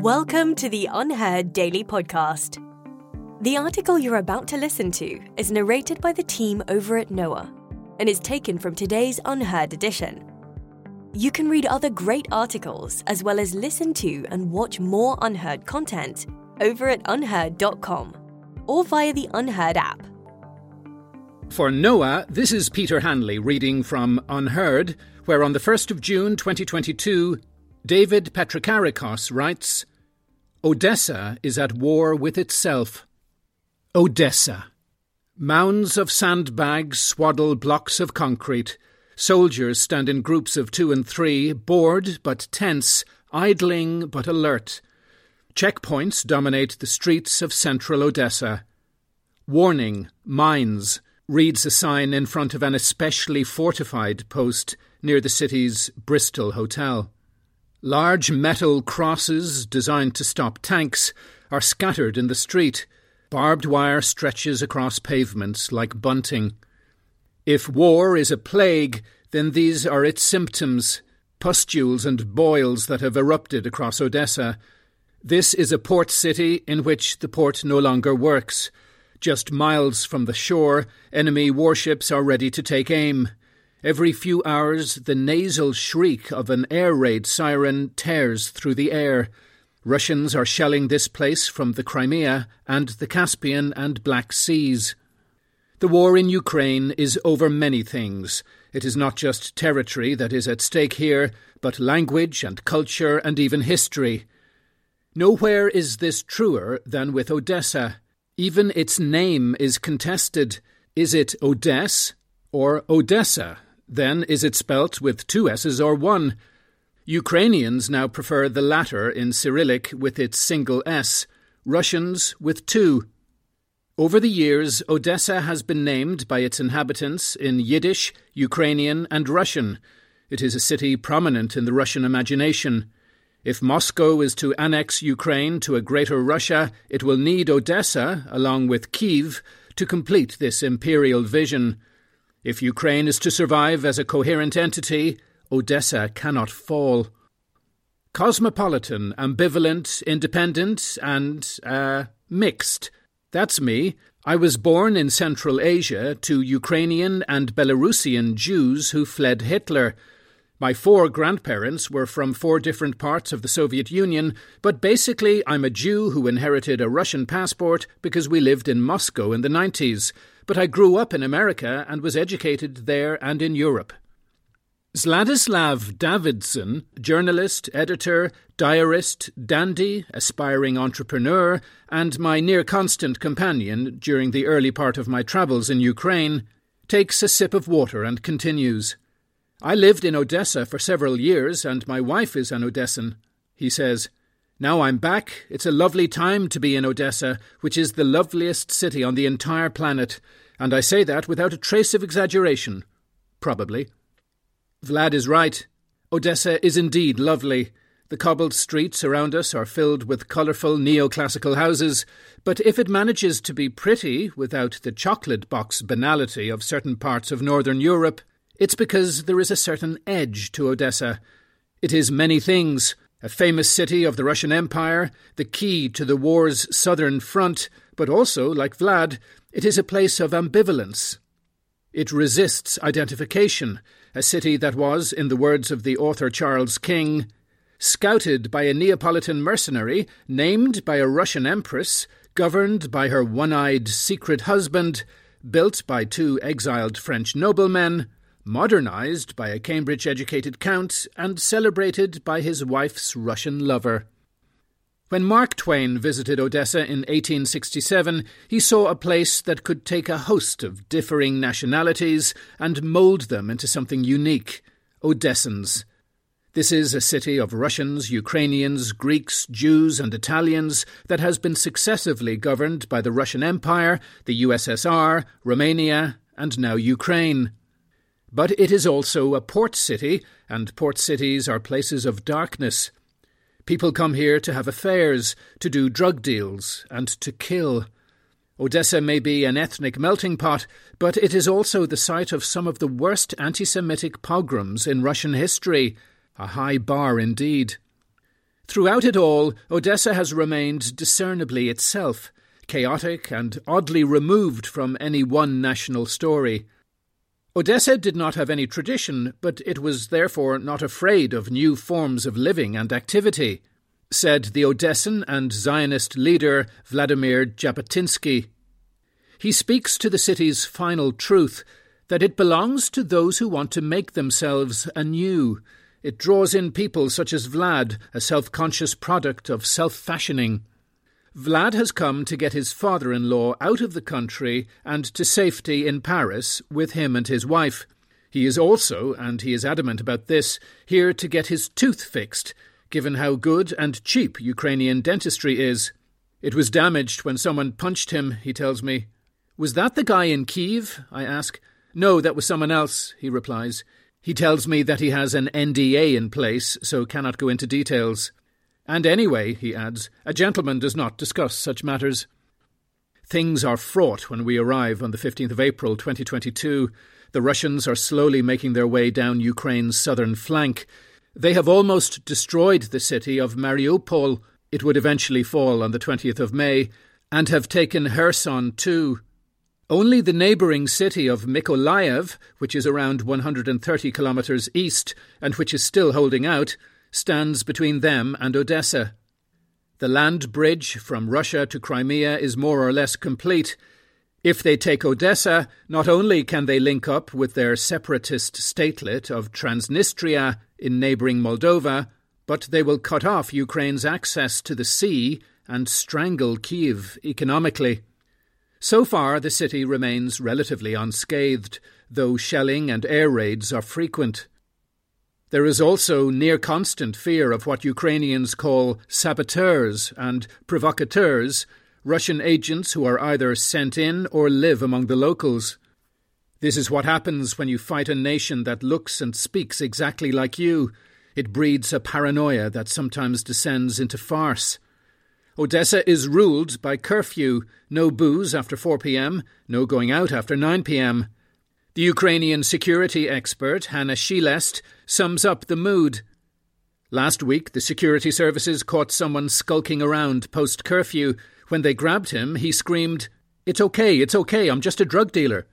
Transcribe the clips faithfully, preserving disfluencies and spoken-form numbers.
Welcome to the Unheard Daily Podcast. The article you're about to listen to is narrated by the team over at Noah and is taken from today's Unheard edition. You can read other great articles as well as listen to and watch more Unheard content over at unheard dot com or via the Unheard app. For Noah, this is Peter Hanley reading from Unheard, where on the first of June twenty twenty-two, David Petrokarikos writes, Odessa is at war with itself. Odessa. Mounds of sandbags swaddle blocks of concrete. Soldiers stand in groups of two and three, bored but tense, idling but alert. Checkpoints dominate the streets of central Odessa. Warning, mines, reads a sign in front of an especially fortified post near the city's Bristol Hotel. Large metal crosses designed to stop tanks are scattered in the street. Barbed wire stretches across pavements like bunting. If war is a plague, then these are its symptoms, pustules and boils that have erupted across Odessa. This is a port city in which the port no longer works. Just miles from the shore, enemy warships are ready to take aim. Every few hours, the nasal shriek of an air raid siren tears through the air. Russians are shelling this place from the Crimea and the Caspian and Black Seas. The war in Ukraine is over many things. It is not just territory that is at stake here, but language and culture and even history. Nowhere is this truer than with Odessa. Even its name is contested. Is it Odess or Odessa? Then is it spelt with two S's or one? Ukrainians now prefer the latter in Cyrillic with its single S, Russians with two. Over the years, Odessa has been named by its inhabitants in Yiddish, Ukrainian and Russian. It is a city prominent in the Russian imagination. If Moscow is to annex Ukraine to a greater Russia, it will need Odessa, along with Kyiv, to complete this imperial vision. If Ukraine is to survive as a coherent entity, Odessa cannot fall. Cosmopolitan, ambivalent, independent, and, uh, mixed. That's me. I was born in Central Asia to Ukrainian and Belarusian Jews who fled Hitler. My four grandparents were from four different parts of the Soviet Union, but basically I'm a Jew who inherited a Russian passport because we lived in Moscow in the nineties. But I grew up in America and was educated there and in Europe. Zlatislav Davidson, journalist, editor, diarist, dandy, aspiring entrepreneur, and my near-constant companion during the early part of my travels in Ukraine, takes a sip of water and continues. I lived in Odessa for several years, and my wife is an Odessan. He says, Now I'm back. It's a lovely time to be in Odessa, which is the loveliest city on the entire planet, and I say that without a trace of exaggeration. Probably. Vlad is right. Odessa is indeed lovely. The cobbled streets around us are filled with colourful neoclassical houses, but if it manages to be pretty without the chocolate box banality of certain parts of Northern Europe, it's because there is a certain edge to Odessa. It is many things. A famous city of the Russian Empire, the key to the war's southern front, but also, like Vlad, it is a place of ambivalence. It resists identification, a city that was, in the words of the author Charles King, scouted by a Neapolitan mercenary, named by a Russian empress, governed by her one-eyed secret husband, built by two exiled French noblemen, modernized by a Cambridge-educated count, and celebrated by his wife's Russian lover. When Mark Twain visited Odessa in eighteen sixty-seven, he saw a place that could take a host of differing nationalities and mould them into something unique, Odessans. This is a city of Russians, Ukrainians, Greeks, Jews and Italians that has been successively governed by the Russian Empire, the U S S R, Romania, and now Ukraine. But it is also a port city, and port cities are places of darkness. People come here to have affairs, to do drug deals, and to kill. Odessa may be an ethnic melting pot, but it is also the site of some of the worst anti-Semitic pogroms in Russian history. A high bar indeed. Throughout it all, Odessa has remained discernibly itself, chaotic and oddly removed from any one national story. Odessa did not have any tradition, but it was therefore not afraid of new forms of living and activity, said the Odessan and Zionist leader Vladimir Jabotinsky. He speaks to the city's final truth, that it belongs to those who want to make themselves anew. It draws in people such as Vlad, a self-conscious product of self-fashioning. Vlad has come to get his father-in-law out of the country and to safety in Paris with him and his wife. He is also, and he is adamant about this, here to get his tooth fixed, given how good and cheap Ukrainian dentistry is. It was damaged when someone punched him, he tells me. Was that the guy in Kyiv? I ask. No, that was someone else, he replies. He tells me that he has an N D A in place, so cannot go into details. And anyway, he adds, a gentleman does not discuss such matters. Things are fraught when we arrive on the fifteenth of April twenty twenty-two. The Russians are slowly making their way down Ukraine's southern flank. They have almost destroyed the city of Mariupol. It would eventually fall on the twentieth of May, and have taken Kherson too. Only the neighbouring city of Mykolaiv, which is around one hundred thirty kilometres east and which is still holding out, stands between them and Odessa. The land bridge from Russia to Crimea is more or less complete. If they take Odessa, not only can they link up with their separatist statelet of Transnistria in neighbouring Moldova, but they will cut off Ukraine's access to the sea and strangle Kyiv economically. So far, the city remains relatively unscathed, though shelling and air raids are frequent. There is also near-constant fear of what Ukrainians call saboteurs and provocateurs, Russian agents who are either sent in or live among the locals. This is what happens when you fight a nation that looks and speaks exactly like you. It breeds a paranoia that sometimes descends into farce. Odessa is ruled by curfew, no booze after four p.m., no going out after nine p.m. The Ukrainian security expert, Hanna Shilest, sums up the mood. Last week, the security services caught someone skulking around post-curfew. When they grabbed him, he screamed, "It's okay, it's okay, I'm just a drug dealer."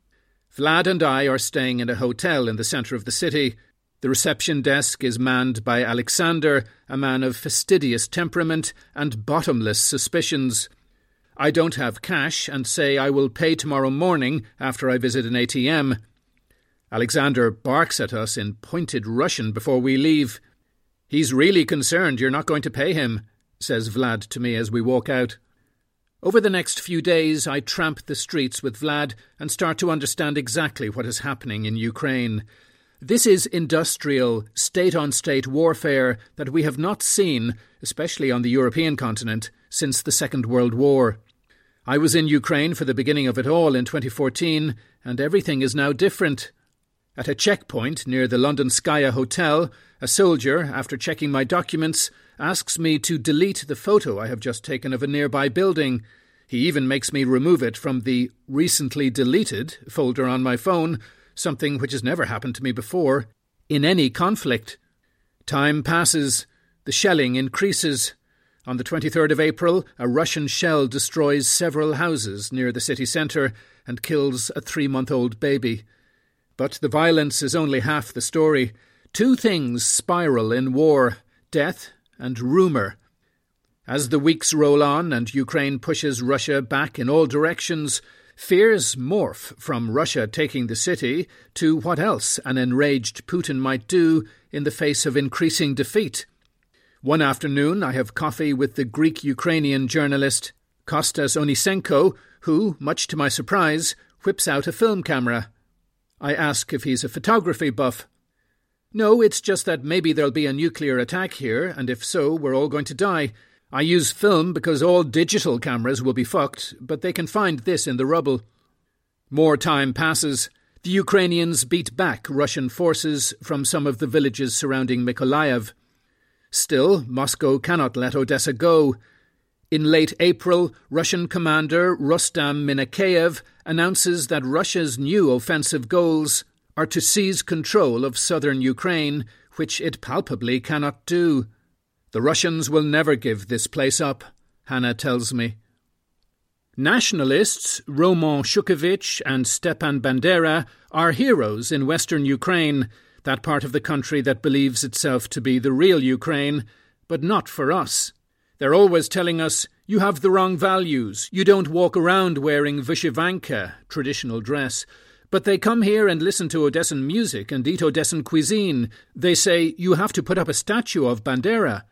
Vlad and I are staying in a hotel in the centre of the city. The reception desk is manned by Alexander, a man of fastidious temperament and bottomless suspicions. I don't have cash and say I will pay tomorrow morning after I visit an A T M. Alexander barks at us in pointed Russian before we leave. "He's really concerned you're not going to pay him," says Vlad to me as we walk out. Over the next few days, I tramp the streets with Vlad and start to understand exactly what is happening in Ukraine. This is industrial, state-on-state warfare that we have not seen, especially on the European continent, since the Second World War. I was in Ukraine for the beginning of it all in twenty fourteen, and everything is now different. At a checkpoint near the Londonskaya Hotel, a soldier, after checking my documents, asks me to delete the photo I have just taken of a nearby building. He even makes me remove it from the recently deleted folder on my phone, something which has never happened to me before, in any conflict. Time passes. The shelling increases. On the twenty-third of April, a Russian shell destroys several houses near the city centre and kills a three-month-old baby. But the violence is only half the story. Two things spiral in war: death and rumour. As the weeks roll on and Ukraine pushes Russia back in all directions, fears morph from Russia taking the city to what else an enraged Putin might do in the face of increasing defeat. One afternoon I have coffee with the Greek-Ukrainian journalist Kostas Onisenko, who, much to my surprise, whips out a film camera. I ask if he's a photography buff. "No, it's just that maybe there'll be a nuclear attack here, and if so, we're all going to die. I use film because all digital cameras will be fucked, but they can find this in the rubble." More time passes. The Ukrainians beat back Russian forces from some of the villages surrounding Mykolaiv. Still, Moscow cannot let Odessa go. In late April, Russian commander Rustam Minakheyev announces that Russia's new offensive goals are to seize control of southern Ukraine, which it palpably cannot do. The Russians will never give this place up, Hanna tells me. Nationalists Roman Shukovich and Stepan Bandera are heroes in western Ukraine, that part of the country that believes itself to be the real Ukraine, but not for us. They're always telling us, you have the wrong values, you don't walk around wearing vyshyvanka, traditional dress. But they come here and listen to Odessan music and eat Odessan cuisine. They say, you have to put up a statue of Bandera.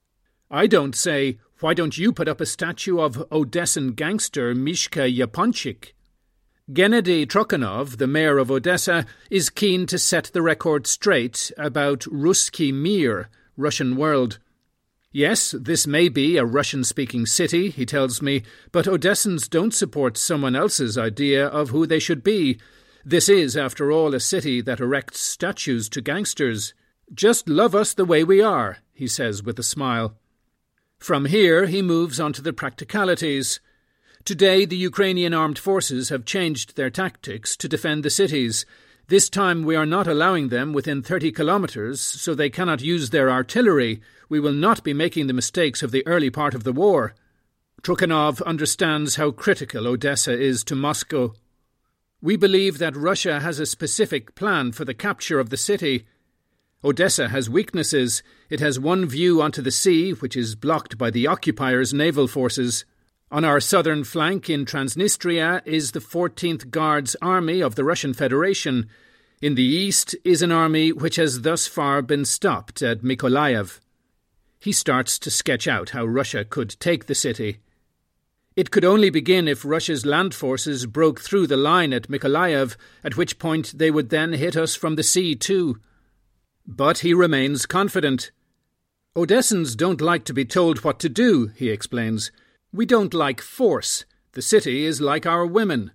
I don't say, why don't you put up a statue of Odessan gangster Mishka Yaponchik? Gennady Trokhanov, the mayor of Odessa, is keen to set the record straight about Ruski Mir, Russian world. Yes, this may be a Russian-speaking city, he tells me, but Odessans don't support someone else's idea of who they should be. This is, after all, a city that erects statues to gangsters. Just love us the way we are, he says with a smile. From here he moves on to the practicalities. Today the Ukrainian armed forces have changed their tactics to defend the cities. This time we are not allowing them within thirty kilometres, so they cannot use their artillery. We will not be making the mistakes of the early part of the war. Trokhanov understands how critical Odessa is to Moscow. We believe that Russia has a specific plan for the capture of the city. Odessa has weaknesses. It has one view onto the sea, which is blocked by the occupiers' naval forces. On our southern flank in Transnistria is the fourteenth Guards Army of the Russian Federation. In the east is an army which has thus far been stopped at Mykolaiv. He starts to sketch out how Russia could take the city. It could only begin if Russia's land forces broke through the line at Mykolaiv, at which point they would then hit us from the sea too. But he remains confident. Odessans don't like to be told what to do, he explains. We don't like force. The city is like our women.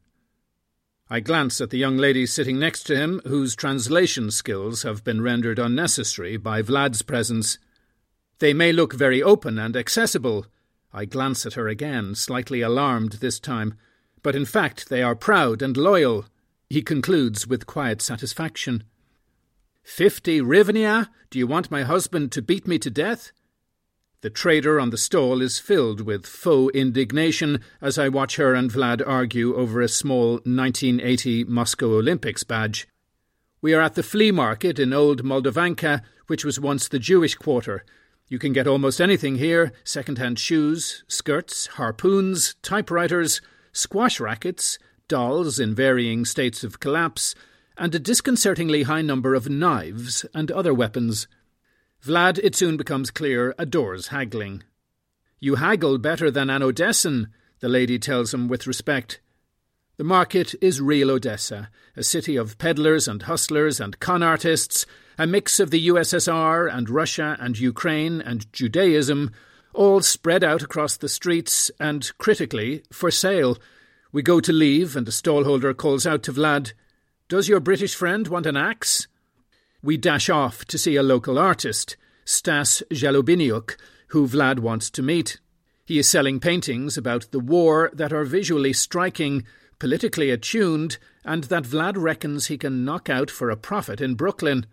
I glance at the young lady sitting next to him, whose translation skills have been rendered unnecessary by Vlad's presence. They may look very open and accessible. I glance at her again, slightly alarmed this time. But in fact they are proud and loyal, he concludes with quiet satisfaction. Fifty hryvnia? Do you want my husband to beat me to death? The trader on the stall is filled with faux indignation as I watch her and Vlad argue over a small nineteen eighty Moscow Olympics badge. We are at the flea market in Old Moldovanka, which was once the Jewish quarter. You can get almost anything here, second-hand shoes, skirts, harpoons, typewriters, squash rackets, dolls in varying states of collapse, and a disconcertingly high number of knives and other weapons. Vlad, it soon becomes clear, adores haggling. You haggle better than an Odessan, the lady tells him with respect. The market is real Odessa, a city of peddlers and hustlers and con artists, a mix of the U S S R and Russia and Ukraine and Judaism, all spread out across the streets and, critically, for sale. We go to leave and the stallholder calls out to Vlad, "Does your British friend want an axe?" We dash off to see a local artist, Stas Zhalobiniuk, who Vlad wants to meet. He is selling paintings about the war that are visually striking, politically attuned, and that Vlad reckons he can knock out for a profit in Brooklyn.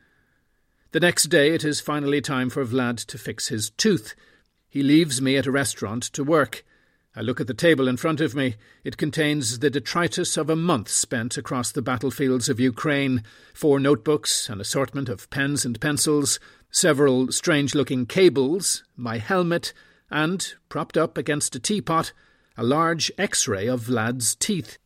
The next day it is finally time for Vlad to fix his tooth. He leaves me at a restaurant to work. I look at the table in front of me. It contains the detritus of a month spent across the battlefields of Ukraine, four notebooks, an assortment of pens and pencils, several strange-looking cables, my helmet, and, propped up against a teapot, a large X-ray of Vlad's teeth.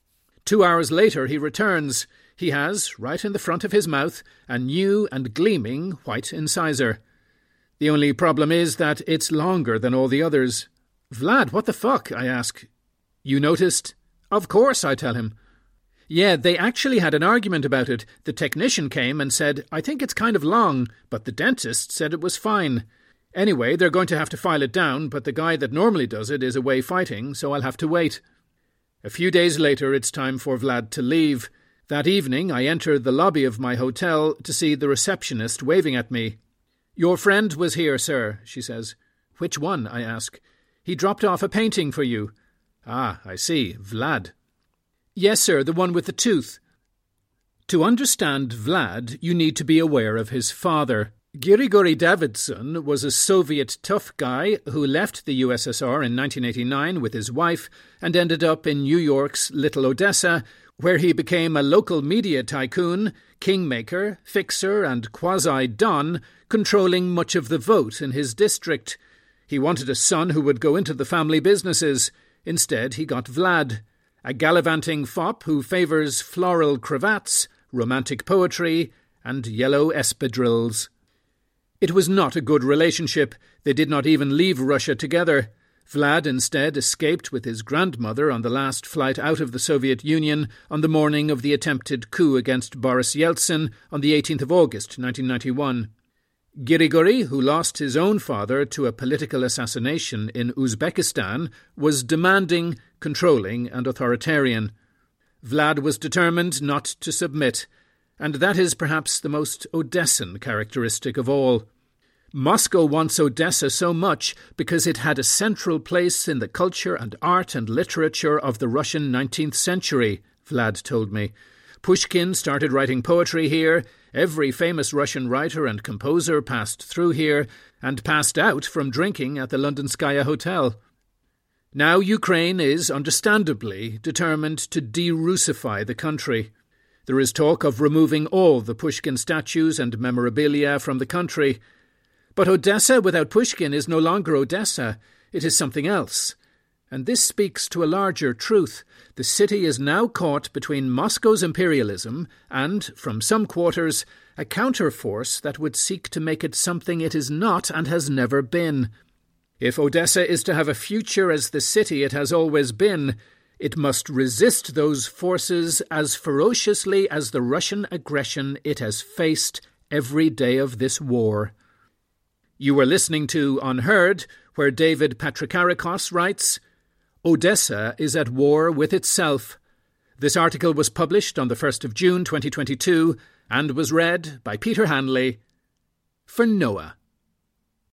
Two hours later he returns. He has, right in the front of his mouth, a new and gleaming white incisor. The only problem is that it's longer than all the others. "Vlad, what the fuck?" I ask. "You noticed?" "Of course," I tell him. "Yeah, they actually had an argument about it. The technician came and said, 'I think it's kind of long,' but the dentist said it was fine. Anyway, they're going to have to file it down, but the guy that normally does it is away fighting, so I'll have to wait." A few days later it's time for Vlad to leave. That evening I enter the lobby of my hotel to see the receptionist waving at me. "Your friend was here, sir," she says. "Which one?" I ask. "He dropped off a painting for you." "Ah, I see. Vlad." "Yes, sir, the one with the tooth." To understand Vlad, you need to be aware of his father. Grigory Davidson was a Soviet tough guy who left the U S S R in nineteen eighty-nine with his wife and ended up in New York's Little Odessa, where he became a local media tycoon, kingmaker, fixer and quasi-don, controlling much of the vote in his district. He wanted a son who would go into the family businesses. Instead, he got Vlad, a gallivanting fop who favours floral cravats, romantic poetry and yellow espadrilles. It was not a good relationship. They did not even leave Russia together. Vlad instead escaped with his grandmother on the last flight out of the Soviet Union on the morning of the attempted coup against Boris Yeltsin on the eighteenth of August nineteen ninety-one. Grigory, who lost his own father to a political assassination in Uzbekistan, was demanding, controlling and authoritarian. Vlad was determined not to submit, and that is perhaps the most Odessan characteristic of all. Moscow wants Odessa so much because it had a central place in the culture and art and literature of the Russian nineteenth century, Vlad told me. Pushkin started writing poetry here, every famous Russian writer and composer passed through here, and passed out from drinking at the Londonskaya Hotel. Now Ukraine is, understandably, determined to de-Russify the country. There is talk of removing all the Pushkin statues and memorabilia from the country. But Odessa without Pushkin is no longer Odessa. It is something else. And this speaks to a larger truth. The city is now caught between Moscow's imperialism and, from some quarters, a counterforce that would seek to make it something it is not and has never been. If Odessa is to have a future as the city it has always been, it must resist those forces as ferociously as the Russian aggression it has faced every day of this war. You were listening to Unheard, where David Patrikarikos writes, Odessa is at war with itself. This article was published on the first of June twenty twenty-two and was read by Peter Hanley for Noah.